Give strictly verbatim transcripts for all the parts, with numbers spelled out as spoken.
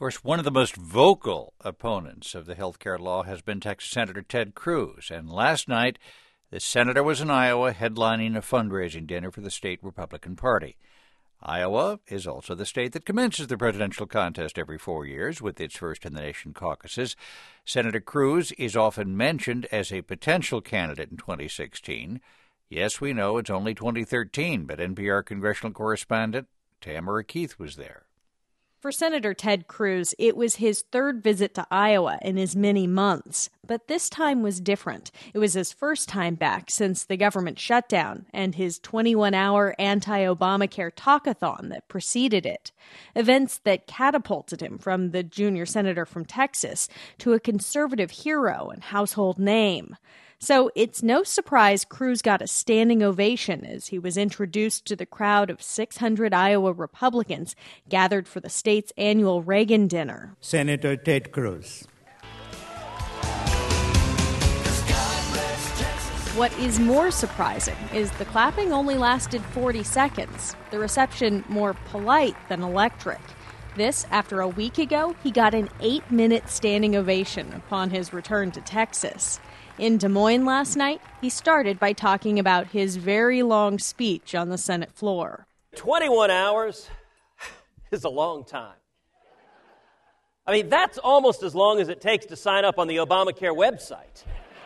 course, one of the most vocal opponents of the health care law has been Texas Senator Ted Cruz. And last night, the senator was in Iowa headlining a fundraising dinner for the state Republican Party. Iowa is also the state that commences the presidential contest every four years with its first-in-the-nation caucuses. Senator Cruz is often mentioned as a potential candidate in twenty sixteen. Yes, we know it's only twenty thirteen, but N P R congressional correspondent Tamara Keith was there. For Senator Ted Cruz, it was his third visit to Iowa in as many months. But this time was different. It was his first time back since the government shutdown and his twenty-one hour anti-Obamacare talkathon that preceded it. Events that catapulted him from the junior senator from Texas to a conservative hero and household name. So it's no surprise Cruz got a standing ovation as he was introduced to the crowd of six hundred Iowa Republicans gathered for the state's annual Reagan dinner. Senator Ted Cruz. What is more surprising is the clapping only lasted forty seconds, the reception more polite than electric. This, after a week ago, he got an eight-minute standing ovation upon his return to Texas. In Des Moines last night, he started by talking about his very long speech on the Senate floor. twenty-one hours is a long time. I mean, that's almost as long as it takes to sign up on the Obamacare website.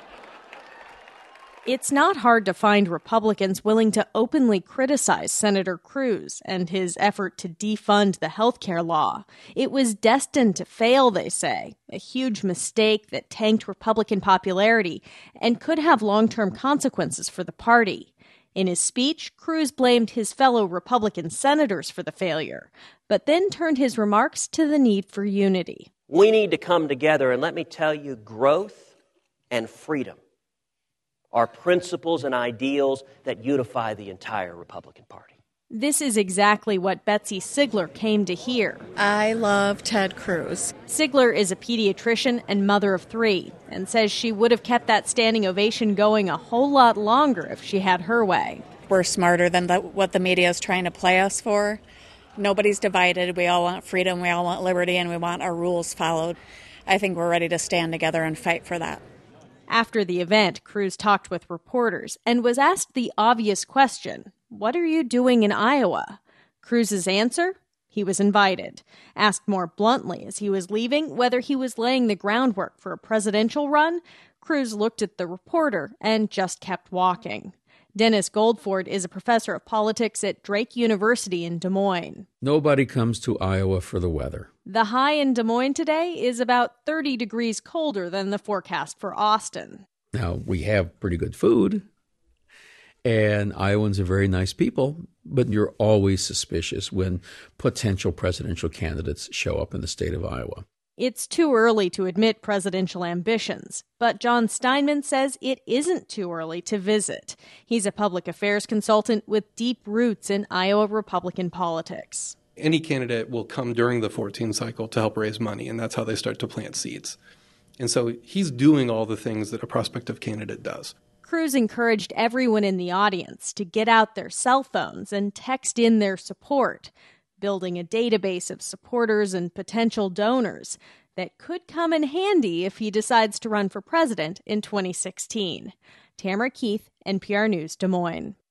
It's not hard to find Republicans willing to openly criticize Senator Cruz and his effort to defund the health care law. It was destined to fail, they say, a huge mistake that tanked Republican popularity and could have long-term consequences for the party. In his speech, Cruz blamed his fellow Republican senators for the failure, but then turned his remarks to the need for unity. We need to come together, and let me tell you, growth and freedom are principles and ideals that unify the entire Republican Party. This is exactly what Betsy Sigler came to hear. I love Ted Cruz. Sigler is a pediatrician and mother of three and says she would have kept that standing ovation going a whole lot longer if she had her way. We're smarter than the, what the media is trying to play us for. Nobody's divided. We all want freedom, we all want liberty, and we want our rules followed. I think we're ready to stand together and fight for that. After the event, Cruz talked with reporters and was asked the obvious question, what are you doing in Iowa? Cruz's answer? He was invited. Asked more bluntly as he was leaving whether he was laying the groundwork for a presidential run, Cruz looked at the reporter and just kept walking. Dennis Goldford is a professor of politics at Drake University in Des Moines. Nobody comes to Iowa for the weather. The high in Des Moines today is about thirty degrees colder than the forecast for Austin. Now, we have pretty good food, and Iowans are very nice people, but you're always suspicious when potential presidential candidates show up in the state of Iowa. It's too early to admit presidential ambitions, but John Steinman says it isn't too early to visit. He's a public affairs consultant with deep roots in Iowa Republican politics. Any candidate will come during the fourteen cycle to help raise money, and that's how they start to plant seeds. And so he's doing all the things that a prospective candidate does. Cruz encouraged everyone in the audience to get out their cell phones and text in their support, building a database of supporters and potential donors that could come in handy if he decides to run for president in twenty sixteen. Tamara Keith, N P R News, Des Moines.